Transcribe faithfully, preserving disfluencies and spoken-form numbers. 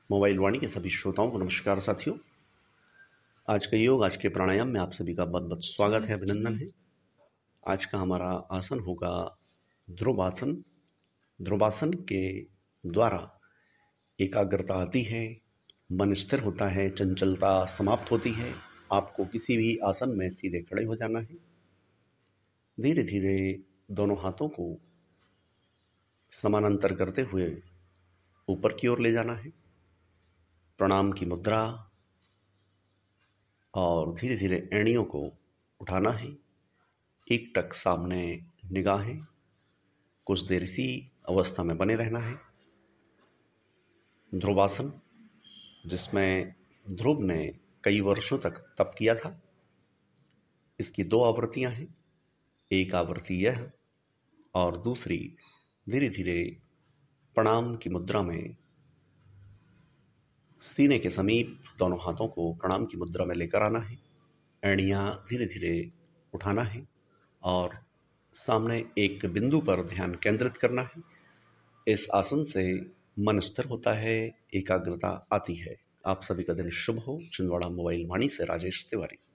Mobile वाणी के सभी श्रोताओं को नमस्कार साथियों। आज का योग, आज के प्राणायाम में आप सभी का बहुत बहुत स्वागत है, अभिनंदन है। आज का हमारा आसन होगा ध्रुवासन। ध्रुवासन के द्वारा एकाग्रता आती है, मन स्थिर होता है, चंचलता समाप्त होती है। आपको किसी भी आसन में सीधे खड़े हो जाना है। धीरे धीरे दोनों हाथों को समानांतर करते हुए ऊपर की ओर ले जाना है, प्रणाम की मुद्रा, और धीरे धीरे एड़ियों को उठाना है। एक टक सामने निगाहें, कुछ देर इसी अवस्था में बने रहना है। ध्रुवासन, जिसमें ध्रुव ने कई वर्षों तक तप किया था, इसकी दो आवृत्तियां हैं। एक आवृत्ति यह और दूसरी धीरे धीरे प्रणाम की मुद्रा में सीने के समीप दोनों हाथों को प्रणाम की मुद्रा में लेकर आना है। एड़ियां धीरे धीरे उठाना है और सामने एक बिंदु पर ध्यान केंद्रित करना है। इस आसन से मन स्थिर होता है, एकाग्रता आती है। आप सभी का दिन शुभ हो। छिंदवाड़ा मोबाइल वाणी से राजेश तिवारी।